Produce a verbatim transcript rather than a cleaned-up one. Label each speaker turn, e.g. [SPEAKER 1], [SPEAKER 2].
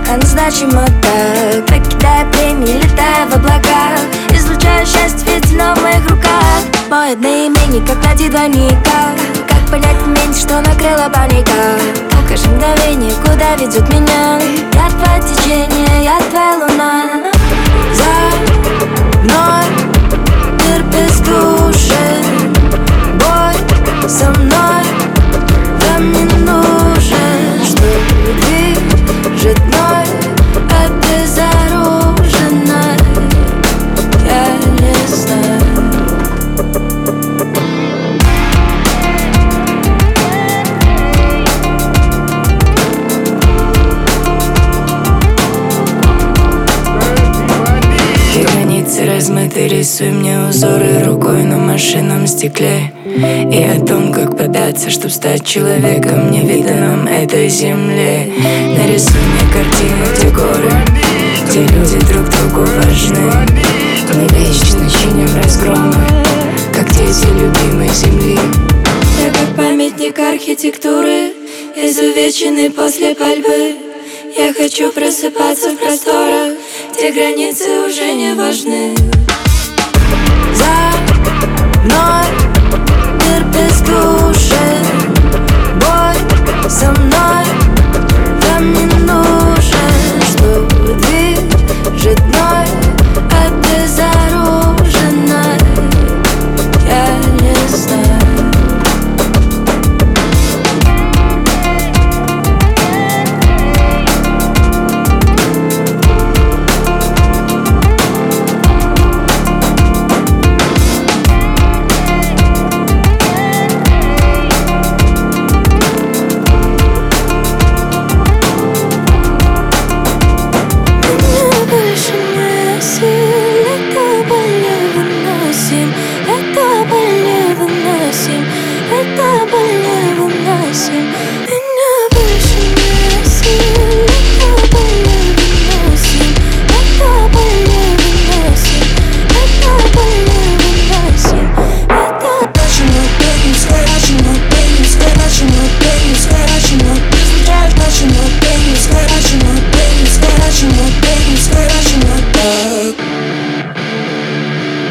[SPEAKER 1] она значима так. Покидая премии, летая в облаках, излучаю счастье, ведь оно в моих руках. Мой одноименник, как найти двойника. Как понять в моменте, что накрыла паника? Покажи мгновение, куда ведет меня. Я твое течение, я твоя луна. За мной мир бездушен. Бой со мной вам не нужен. Что движет мной обезоруженно, я не знаю.
[SPEAKER 2] Размыты, рисуй мне узоры рукой на машинном стекле. И о том, как податься, чтоб стать человеком, невиданным этой земле. Нарисуй мне картины, где горы, где люди друг другу важны. Мы вечно чиним разгромы, как дети любимой земли.
[SPEAKER 1] Я как памятник архитектуры, изувеченный после пальбы. Я хочу просыпаться в просторах, где границы уже не важны.